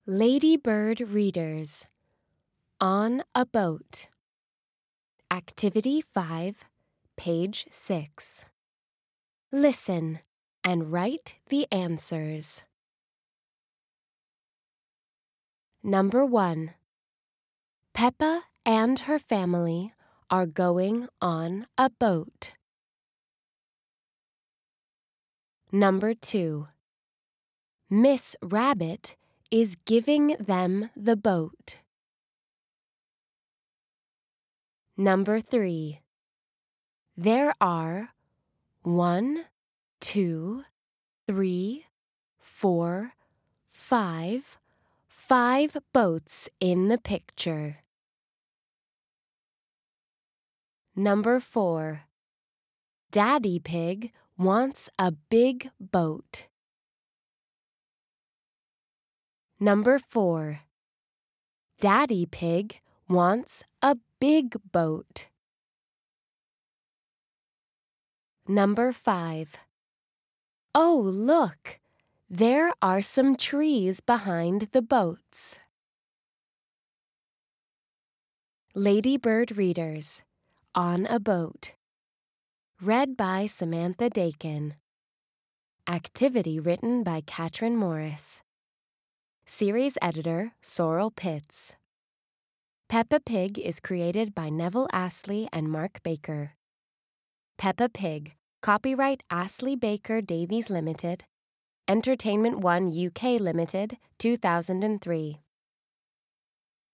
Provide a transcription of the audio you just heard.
Ladybird Readers On a Boat. Activity 5, page 6. Listen and write the answers. Number 1. Peppa and her family are going on a boat. Number 2. Miss Rabbit is giving them the boat. Number 3. There are 1, 2, 3, 4, 5 boats in the picture. Number 4. Daddy Pig wants a big boat. Number 4. Daddy Pig wants a big boat. Number 5. Oh, look! There are some trees behind the boats. Ladybird Readers On a Boat. Read by Samantha Dakin. Activity written by Katrin Morris. Series editor Sorrel Pitts. Peppa Pig is created by Neville Astley and Mark Baker. Peppa Pig, copyright Astley Baker Davies Limited, Entertainment One UK Limited, 2003.